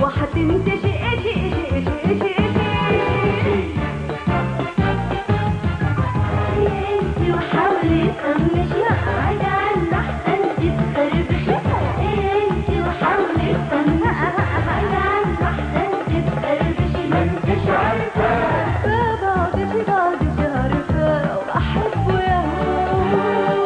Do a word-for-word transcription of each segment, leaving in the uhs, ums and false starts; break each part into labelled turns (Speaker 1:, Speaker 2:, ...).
Speaker 1: وحتنتشي إشي إشي إشي إشي إشي. انتي وحاولي تطنشي عادي عنا أحسن تتخربشي. انتي وحاولي تطنشي عادي عنا أحسن تتخربشي. ما انتش عارفة بعدش بعدش عارفة وبحبه يا هو.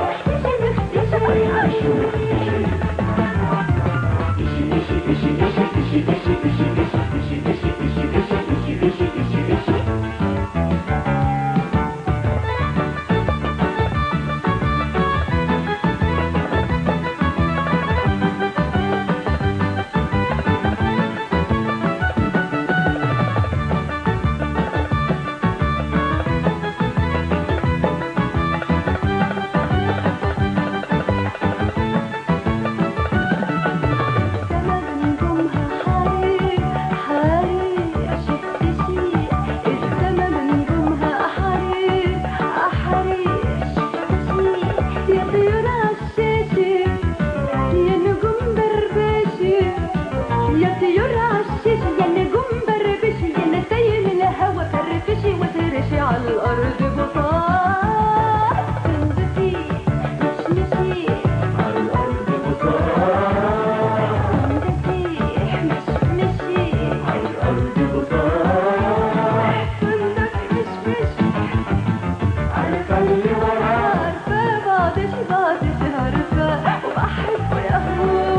Speaker 1: على الأرض بطار تنزفي مشمشي. على الأرض بطار تنزفي مشمشي. على الأرض بطار تنزف مشمشي. عارفة اللي وراه عارفة بعدش بعدش عارفة وبحبه يا هو.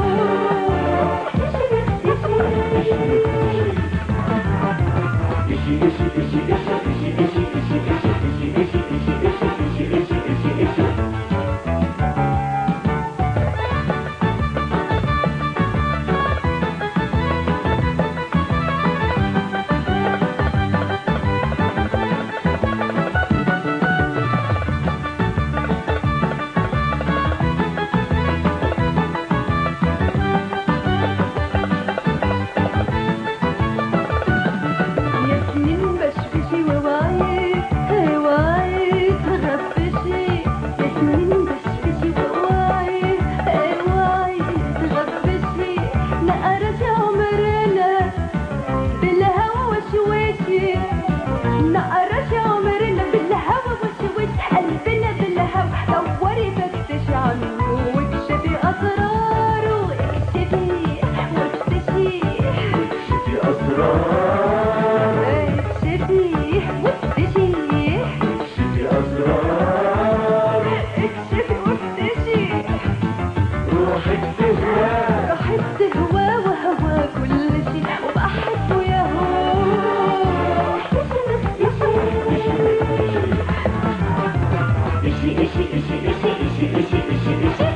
Speaker 1: إشي إشي إشي إشي إشي. نقرش عمرنا بالهوا وشوش قلبنا بالهوا. دوري فتشي عنه واكشفي أسراره. اكشفي وافتشي واكشفي أسراره. اكشفي وافتشي واكشفي أسراره. اكشفي وافتشي. روحك تهوى روحك تهوى وهوى كل شي وبحبه يا هو. إشي إشي إشي إشي إشي إشي إشي إشي.